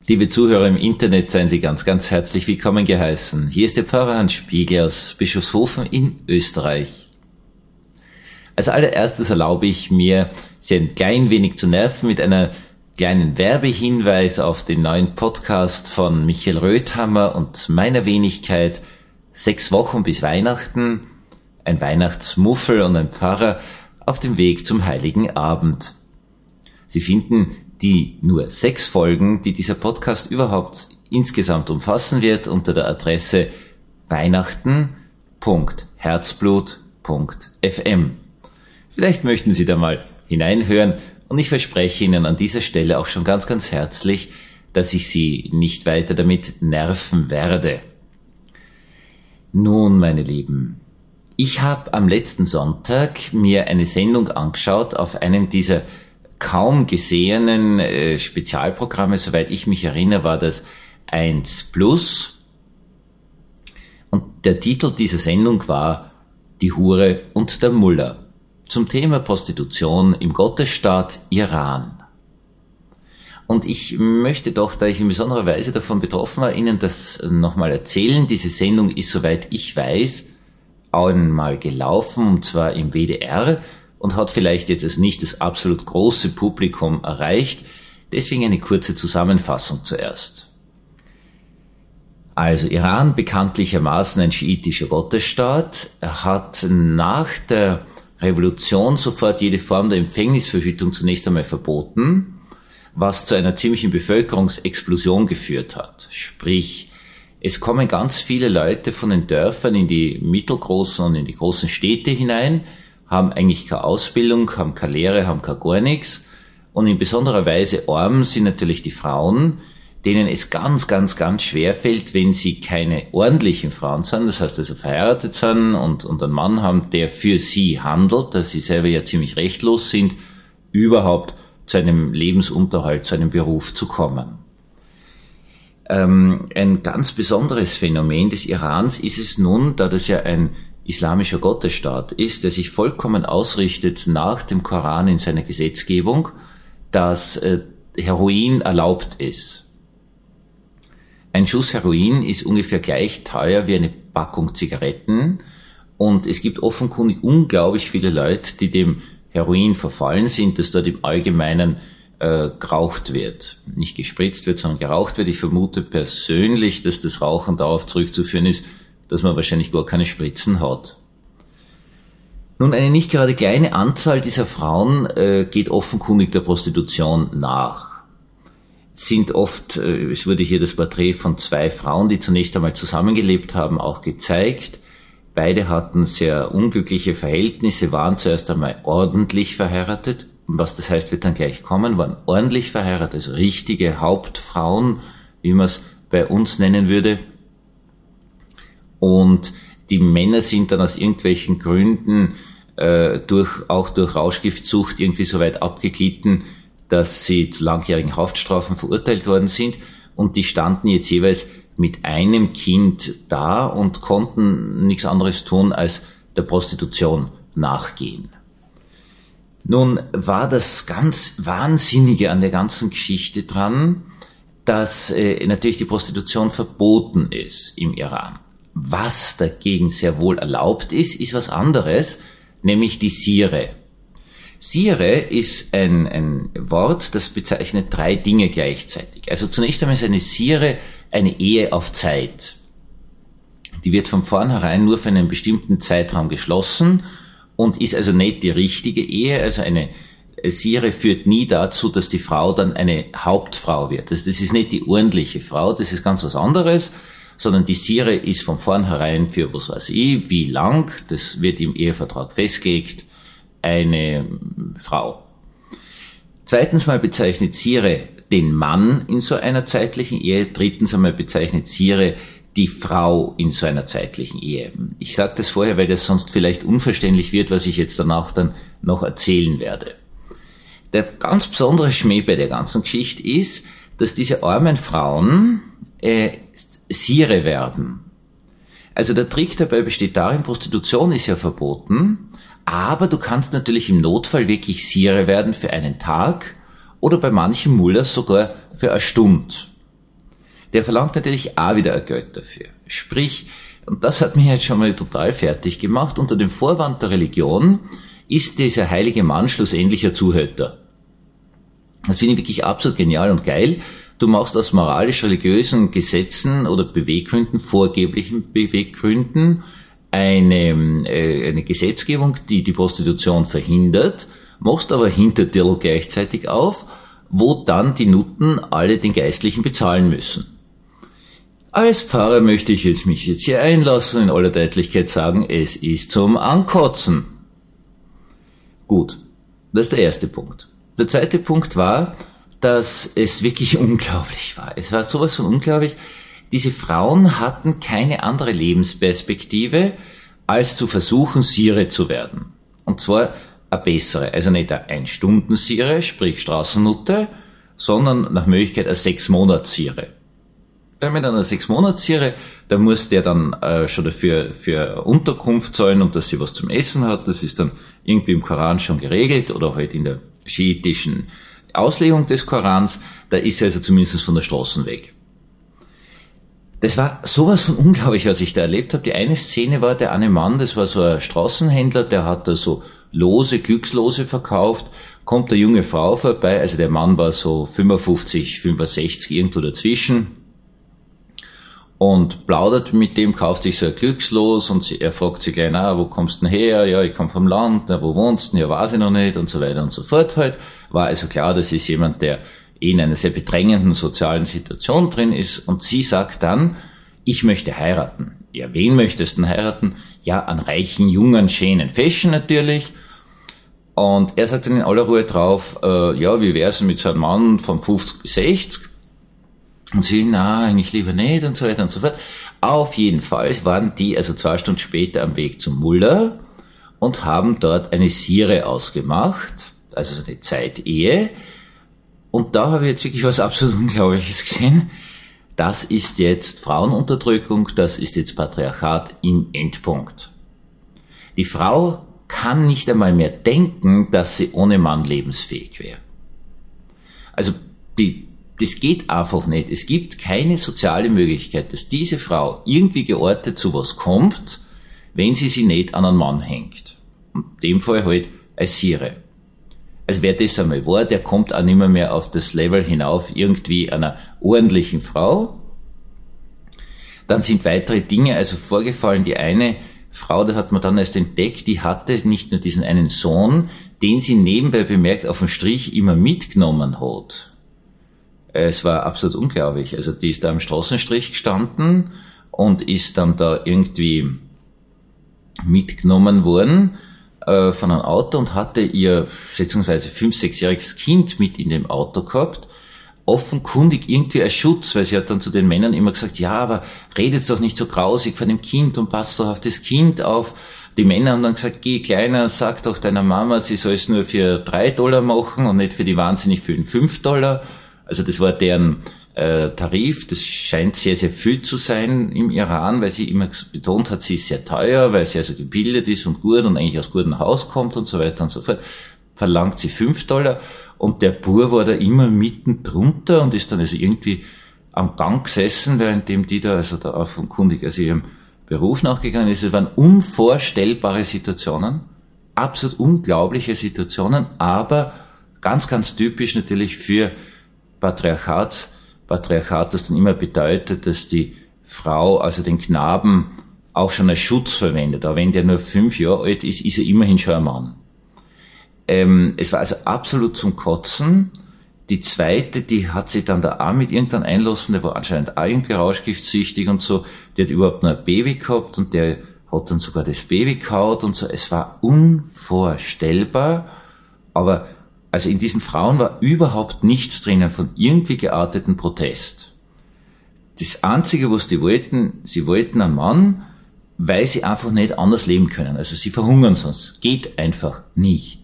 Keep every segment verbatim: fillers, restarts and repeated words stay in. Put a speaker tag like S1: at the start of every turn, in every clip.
S1: Liebe Zuhörer im Internet, seien Sie ganz, ganz herzlich willkommen geheißen. Hier ist der Pfarrer Hans Spiegel aus Bischofshofen in Österreich. Als allererstes erlaube ich mir, Sie ein klein wenig zu nerven mit einer kleinen Werbehinweis auf den neuen Podcast von Michael Röthammer und meiner Wenigkeit. Sechs Wochen bis Weihnachten, ein Weihnachtsmuffel und ein Pfarrer auf dem Weg zum Heiligen Abend. Sie finden die nur sechs Folgen, die dieser Podcast überhaupt insgesamt umfassen wird, unter der Adresse weihnachten punkt herzblut punkt f m. Vielleicht möchten Sie da mal hineinhören und ich verspreche Ihnen an dieser Stelle auch schon ganz, ganz herzlich, dass ich Sie nicht weiter damit nerven werde. Nun, meine Lieben, ich habe am letzten Sonntag mir eine Sendung angeschaut auf einem dieser kaum gesehenen äh, Spezialprogramme. Soweit ich mich erinnere, war das eins Plus. Und der Titel dieser Sendung war Die Hure und der Mullah zum Thema Prostitution im Gottesstaat Iran. Und ich möchte doch, da ich in besonderer Weise davon betroffen war, Ihnen das nochmal erzählen. Diese Sendung ist, soweit ich weiß, einmal gelaufen, und zwar im W D R, und hat vielleicht jetzt also nicht das absolut große Publikum erreicht. Deswegen eine kurze Zusammenfassung zuerst. Also Iran, bekanntlichermaßen ein schiitischer Gottesstaat, hat nach der Revolution sofort jede Form der Empfängnisverhütung zunächst einmal verboten, was zu einer ziemlichen Bevölkerungsexplosion geführt hat. Sprich, es kommen ganz viele Leute von den Dörfern in die mittelgroßen und in die großen Städte hinein, haben eigentlich keine Ausbildung, haben keine Lehre, haben gar gar nichts. Und in besonderer Weise arm sind natürlich die Frauen, denen es ganz, ganz, ganz schwer fällt, wenn sie keine ordentlichen Frauen sind, das heißt also verheiratet sind und, und einen Mann haben, der für sie handelt, dass sie selber ja ziemlich rechtlos sind, überhaupt zu einem Lebensunterhalt, zu einem Beruf zu kommen. Ähm, ein ganz besonderes Phänomen des Irans ist es nun, da das ja ein islamischer Gottesstaat ist, der sich vollkommen ausrichtet nach dem Koran in seiner Gesetzgebung, dass äh, Heroin erlaubt ist. Ein Schuss Heroin ist ungefähr gleich teuer wie eine Packung Zigaretten und es gibt offenkundig unglaublich viele Leute, die dem Heroin verfallen sind, dass dort im Allgemeinen äh, geraucht wird. Nicht gespritzt wird, sondern geraucht wird. Ich vermute persönlich, dass das Rauchen darauf zurückzuführen ist, dass man wahrscheinlich gar keine Spritzen hat. Nun, eine nicht gerade kleine Anzahl dieser Frauen äh, geht offenkundig der Prostitution nach. Es sind oft, äh, es wurde hier das Porträt von zwei Frauen, die zunächst einmal zusammengelebt haben, auch gezeigt. Beide hatten sehr unglückliche Verhältnisse, waren zuerst einmal ordentlich verheiratet. Und was das heißt, wird dann gleich kommen, waren ordentlich verheiratet, also richtige Hauptfrauen, wie man es bei uns nennen würde. Und die Männer sind dann aus irgendwelchen Gründen äh, durch auch durch Rauschgiftsucht irgendwie so weit abgeglitten, dass sie zu langjährigen Haftstrafen verurteilt worden sind. Und die standen jetzt jeweils mit einem Kind da und konnten nichts anderes tun, als der Prostitution nachgehen. Nun war das ganz Wahnsinnige an der ganzen Geschichte dran, dass äh, natürlich die Prostitution verboten ist im Iran. Was dagegen sehr wohl erlaubt ist, ist was anderes, nämlich die Sire. Sire ist ein, ein Wort, das bezeichnet drei Dinge gleichzeitig. Also zunächst einmal ist eine Sire eine Ehe auf Zeit. Die wird von vornherein nur für einen bestimmten Zeitraum geschlossen und ist also nicht die richtige Ehe. Also eine Sire führt nie dazu, dass die Frau dann eine Hauptfrau wird. Das, das ist nicht die ordentliche Frau, das ist ganz was anderes, sondern die Sire ist von vornherein für, was weiß ich, wie lang, das wird im Ehevertrag festgelegt, eine Frau. Zweitens mal bezeichnet Sire den Mann in so einer zeitlichen Ehe. Drittens einmal bezeichnet Sire die Frau in so einer zeitlichen Ehe. Ich sage das vorher, weil das sonst vielleicht unverständlich wird, was ich jetzt danach dann noch erzählen werde. Der ganz besondere Schmäh bei der ganzen Geschichte ist, dass diese armen Frauen äh, Sire werden. Also der Trick dabei besteht darin, Prostitution ist ja verboten, aber du kannst natürlich im Notfall wirklich Sire werden für einen Tag oder bei manchen Mullahs sogar für eine Stunde. der verlangt natürlich auch wieder ein Geld dafür. Sprich, und das hat mich jetzt schon mal total fertig gemacht, unter dem Vorwand der Religion ist dieser heilige Mann schlussendlich ein Zuhälter. Das finde ich wirklich absolut genial und geil. Du machst aus moralisch-religiösen Gesetzen oder Beweggründen, vorgeblichen Beweggründen, eine, äh, eine Gesetzgebung, die die Prostitution verhindert, machst aber Hinterdirl gleichzeitig auf, wo dann die Nutten alle den Geistlichen bezahlen müssen. Als Pfarrer möchte ich jetzt mich jetzt hier einlassen, in aller Deutlichkeit sagen, es ist zum Ankotzen. Gut, das ist der erste Punkt. Der zweite Punkt war, dass es wirklich unglaublich war. Es war sowas von unglaublich. Diese Frauen hatten keine andere Lebensperspektive, als zu versuchen, Sire zu werden. Und zwar eine bessere, also nicht eine Ein-Stunden-Sire, sprich Straßennutte, sondern nach Möglichkeit eine Sechs-Monats-Sire. Weil mit einer Sechs-Monats-Sire, da muss der dann äh, schon dafür für Unterkunft zahlen und dass sie was zum Essen hat. Das ist dann irgendwie im Koran schon geregelt oder halt in der schiitischen Auslegung des Korans. Da ist er also zumindest von der Straße weg. Das war sowas von unglaublich, was ich da erlebt habe. Die eine Szene war, der eine Mann, das war so ein Straßenhändler, der hat da so Lose, Glückslose verkauft, kommt eine junge Frau vorbei, also der Mann war so fünfundfünfzig, fünfundsechzig, irgendwo dazwischen, und plaudert mit dem, kauft sich so ein Glückslos und sie, er fragt sie gleich, na, wo kommst du denn her? Ja, ich komme vom Land, na, wo wohnst du denn? Ja, weiß ich noch nicht, und so weiter und so fort halt. War also klar, das ist jemand, der in einer sehr bedrängenden sozialen Situation drin ist, und sie sagt dann, ich möchte heiraten. Ja, wen möchtest du denn heiraten? Ja, einen reichen, jungen, schönen Fashion natürlich. Und er sagt dann in aller Ruhe drauf, äh, ja, wie wär's mit so einem Mann von fünfzig bis sechzig? Und sie, na, eigentlich lieber nicht, und so weiter und so fort. Auf jeden Fall waren die also zwei Stunden später am Weg zum Mullah und haben dort eine Sire ausgemacht, also so eine Zeitehe. Und da habe ich jetzt wirklich was absolut Unglaubliches gesehen. Das ist jetzt Frauenunterdrückung, das ist jetzt Patriarchat im Endpunkt. Die Frau kann nicht einmal mehr denken, dass sie ohne Mann lebensfähig wäre. Also die, das geht einfach nicht. Es gibt keine soziale Möglichkeit, dass diese Frau irgendwie geortet zu was kommt, wenn sie sich nicht an einen Mann hängt. In dem Fall halt als Sire. Also wer das einmal war, der kommt auch nicht mehr, mehr auf das Level hinauf irgendwie einer ordentlichen Frau. Dann sind weitere Dinge also vorgefallen. Die eine Frau, da hat man dann erst entdeckt, die hatte nicht nur diesen einen Sohn, den sie nebenbei bemerkt auf dem Strich immer mitgenommen hat. Es war absolut unglaublich. Also die ist da am Straßenstrich gestanden und ist dann da irgendwie mitgenommen worden äh, von einem Auto und hatte ihr schätzungsweise fünf-, sechsjähriges Kind mit in dem Auto gehabt. Offenkundig irgendwie als Schutz, weil sie hat dann zu den Männern immer gesagt, ja, aber redet doch nicht so grausig von dem Kind und passt doch auf das Kind auf. Die Männer haben dann gesagt, geh Kleiner, sag doch deiner Mama, sie soll es nur für drei Dollar machen und nicht für die wahnsinnig vielen fünf Dollar. Also das war deren äh, Tarif. Das scheint sehr, sehr viel zu sein im Iran, weil sie immer betont hat, sie ist sehr teuer, weil sie also gebildet ist und gut und eigentlich aus gutem Haus kommt und so weiter und so fort. Verlangt sie fünf Dollar. Und der Bur war da immer mitten drunter und ist dann also irgendwie am Gang gesessen, währenddem die da, also da offenkundig, also ihrem Beruf nachgegangen ist. Es waren unvorstellbare Situationen, absolut unglaubliche Situationen, aber ganz, ganz typisch natürlich für Patriarchat. Patriarchat, das dann immer bedeutet, dass die Frau, also den Knaben, auch schon als Schutz verwendet. Aber wenn der nur fünf Jahre alt ist, ist er immerhin schon ein Mann. Ähm, es war also absolut zum Kotzen. Die zweite, die hat sich dann da auch mit irgendwann einlassen, der war anscheinend auch irgendwie rauschgiftsüchtig und so. Die hat überhaupt noch ein Baby gehabt und der hat dann sogar das Baby gehaut und so. Es war unvorstellbar. Aber also in diesen Frauen war überhaupt nichts drinnen von irgendwie gearteten Protest. Das Einzige, was die wollten, sie wollten einen Mann, weil sie einfach nicht anders leben können. Also sie verhungern sonst. Geht einfach nicht.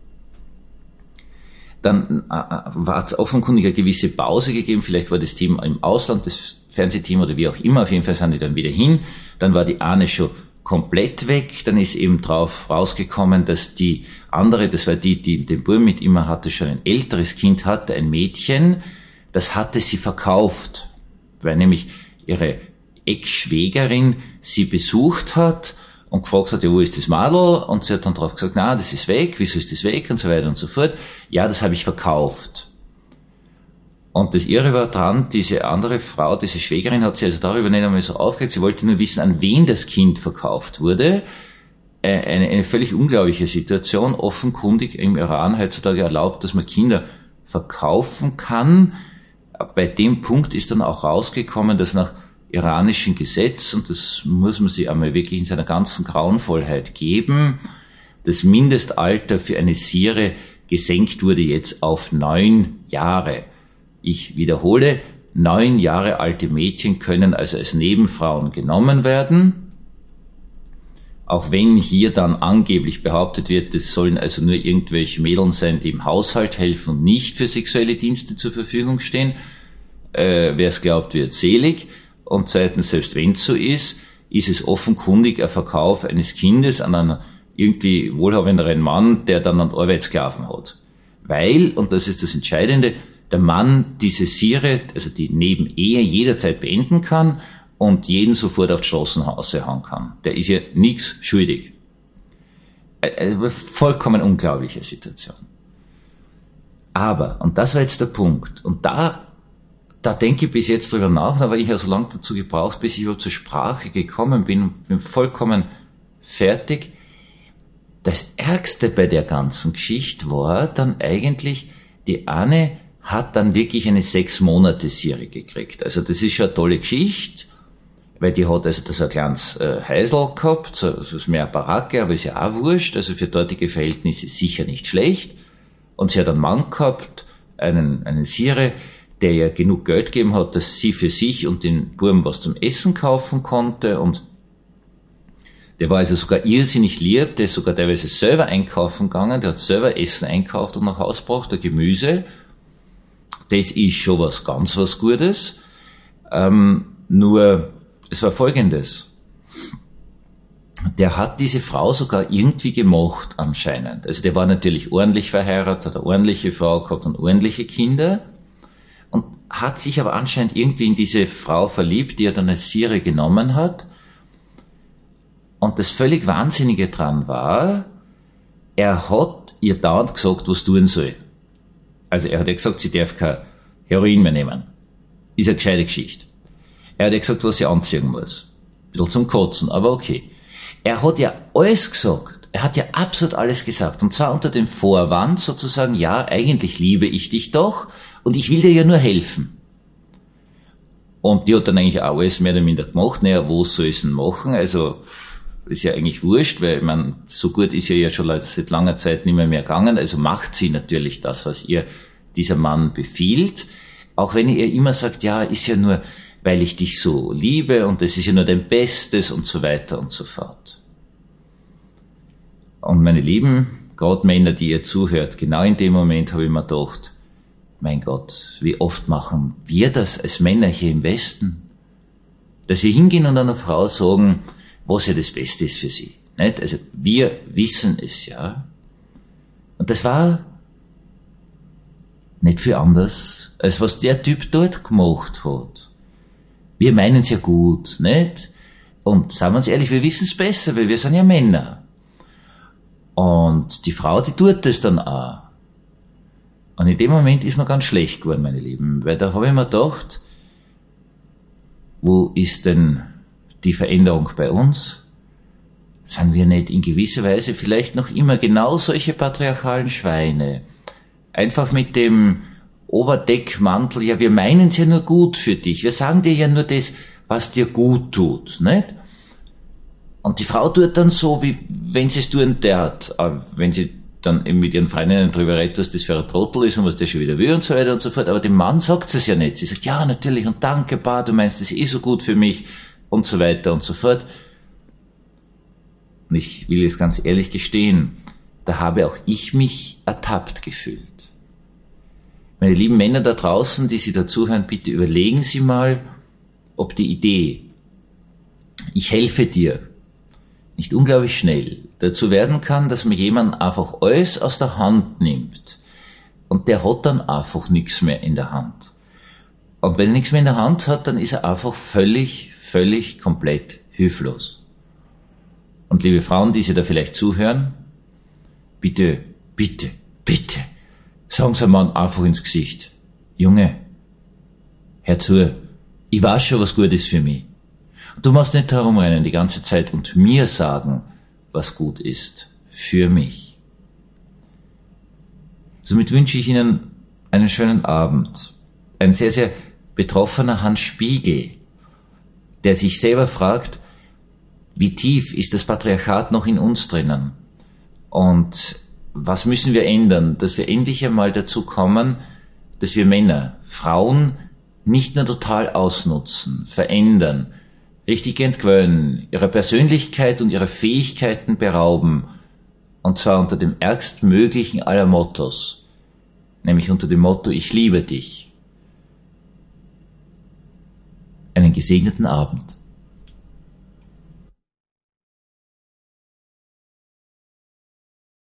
S1: Dann äh, war es offenkundig eine gewisse Pause gegeben, vielleicht war das Team im Ausland, das Fernsehteam oder wie auch immer, auf jeden Fall sind die dann wieder hin, dann war die eine schon komplett weg, dann ist eben drauf rausgekommen, dass die andere, das war die, die den Buben mit immer hatte, schon ein älteres Kind hatte, ein Mädchen, das hatte sie verkauft, weil nämlich ihre Ex-Schwägerin sie besucht hat und gefragt hat, ja, wo ist das Madel? Und sie hat dann drauf gesagt, na, das ist weg, wieso ist das weg? Und so weiter und so fort. Ja, das habe ich verkauft. Und das Irre war dran, diese andere Frau, diese Schwägerin hat sich also darüber nicht einmal so aufgeregt, sie wollte nur wissen, an wen das Kind verkauft wurde. Eine, eine völlig unglaubliche Situation, offenkundig im Iran heutzutage erlaubt, dass man Kinder verkaufen kann. Bei dem Punkt ist dann auch rausgekommen, dass nach iranischem Gesetz, und das muss man sich einmal wirklich in seiner ganzen Grauenvollheit geben, das Mindestalter für eine Sire gesenkt wurde jetzt auf neun Jahre. Ich wiederhole, neun Jahre alte Mädchen können also als Nebenfrauen genommen werden. Auch wenn hier dann angeblich behauptet wird, das sollen also nur irgendwelche Mädeln sein, die im Haushalt helfen und nicht für sexuelle Dienste zur Verfügung stehen. Äh, wer es glaubt, wird selig. Und zweitens, selbst wenn es so ist, ist es offenkundig ein Verkauf eines Kindes an einen irgendwie wohlhabenderen Mann, der dann einen Arbeitssklaven hat. Weil, und das ist das Entscheidende, der Mann diese Sire, also die Nebenehe, jederzeit beenden kann und jeden sofort auf die Straßenhause hauen kann. Der ist ja nichts schuldig. Also vollkommen unglaubliche Situation. Aber, und das war jetzt der Punkt, und da, da denke ich bis jetzt drüber nach, da habe ich ja so lange dazu gebraucht, bis ich überhaupt zur Sprache gekommen bin und bin vollkommen fertig. Das Ärgste bei der ganzen Geschichte war dann eigentlich, die Anne hat dann wirklich eine sechs Monate Sire gekriegt. Also das ist schon eine tolle Geschichte, weil die hat also das ein kleines äh, Häusl gehabt, so, das ist mehr eine Baracke, aber ist ja auch wurscht, also für dortige Verhältnisse sicher nicht schlecht. Und sie hat einen Mann gehabt, einen, einen Sire, der ja genug Geld gegeben hat, dass sie für sich und den Buben was zum Essen kaufen konnte, und der war also sogar irrsinnig lieb, der ist sogar teilweise selber einkaufen gegangen, der hat selber Essen einkauft und nach Hause gebracht, der Gemüse. Das ist schon was ganz was Gutes. Ähm, nur, es war Folgendes. Der hat diese Frau sogar irgendwie gemocht, anscheinend. Also der war natürlich ordentlich verheiratet, hat eine ordentliche Frau gehabt und ordentliche Kinder. Und hat sich aber anscheinend irgendwie in diese Frau verliebt, die er dann als Sire genommen hat. Und das völlig Wahnsinnige dran war, er hat ihr dauernd gesagt, was tun soll. Also er hat ja gesagt, sie darf kein Heroin mehr nehmen. Ist eine gescheite Geschichte. Er hat ja gesagt, was sie anziehen muss. Ein bisschen zum Kotzen, aber okay. Er hat ja alles gesagt. Er hat ja absolut alles gesagt. Und zwar unter dem Vorwand sozusagen, ja, eigentlich liebe ich dich doch und ich will dir ja nur helfen. Und die hat dann eigentlich auch alles mehr oder minder gemacht. Naja, wo soll ich es denn machen? Also ist ja eigentlich wurscht, weil man so gut ist ja ja schon seit langer Zeit nicht mehr, mehr gegangen. Also macht sie natürlich das, was ihr dieser Mann befiehlt. Auch wenn ihr immer sagt, ja, ist ja nur, weil ich dich so liebe und das ist ja nur dein Bestes und so weiter und so fort. Und meine Lieben, gerade Männer, die ihr zuhört, genau in dem Moment habe ich mir gedacht, mein Gott, wie oft machen wir das als Männer hier im Westen? Dass wir hingehen und einer Frau sagen, was ja das Beste ist für sie. Nicht? Also wir wissen es, ja. Und das war nicht viel anders, als was der Typ dort gemacht hat. Wir meinen es ja gut, nicht? Und sagen wir uns ehrlich, wir wissen es besser, weil wir sind ja Männer. Und die Frau, die tut das dann auch. Und in dem Moment ist mir ganz schlecht geworden, meine Lieben, weil da habe ich mir gedacht, wo ist denn die Veränderung bei uns? Sind wir nicht in gewisser Weise vielleicht noch immer genau solche patriarchalen Schweine? Einfach mit dem Oberdeckmantel, ja, wir meinen es ja nur gut für dich. Wir sagen dir ja nur das, was dir gut tut, nicht? Und die Frau tut dann so, wie wenn sie es tun darf. Wenn sie dann eben mit ihren Freundinnen drüber redet, was das für ein Trottel ist und was der schon wieder will und so weiter und so fort. Aber dem Mann sagt sie es ja nicht. Sie sagt, ja, natürlich und danke, Pa, du meinst das eh so gut für mich und so weiter und so fort. Und ich will jetzt ganz ehrlich gestehen, da habe auch ich mich ertappt gefühlt. Meine lieben Männer da draußen, die Sie dazuhören, bitte überlegen Sie mal, ob die Idee, ich helfe dir, nicht unglaublich schnell dazu werden kann, dass man jemanden einfach alles aus der Hand nimmt und der hat dann einfach nichts mehr in der Hand. Und wenn er nichts mehr in der Hand hat, dann ist er einfach völlig, völlig komplett hilflos. Und liebe Frauen, die Sie da vielleicht zuhören, bitte, bitte, bitte, sagen Sie einem Mann einfach ins Gesicht: Junge, hör zu, ich weiß schon, was gut ist für mich. Du musst nicht herumrennen die ganze Zeit und mir sagen, was gut ist für mich. Somit wünsche ich Ihnen einen schönen Abend. Ein sehr, sehr betroffener Hans Spiegel, der sich selber fragt, wie tief ist das Patriarchat noch in uns drinnen? Und was müssen wir ändern, dass wir endlich einmal dazu kommen, dass wir Männer, Frauen nicht nur total ausnutzen, verändern, richtig entquellen, ihrer Persönlichkeit und ihrer Fähigkeiten berauben, und zwar unter dem ärgstmöglichen aller Mottos, nämlich unter dem Motto: Ich liebe dich. Einen gesegneten Abend.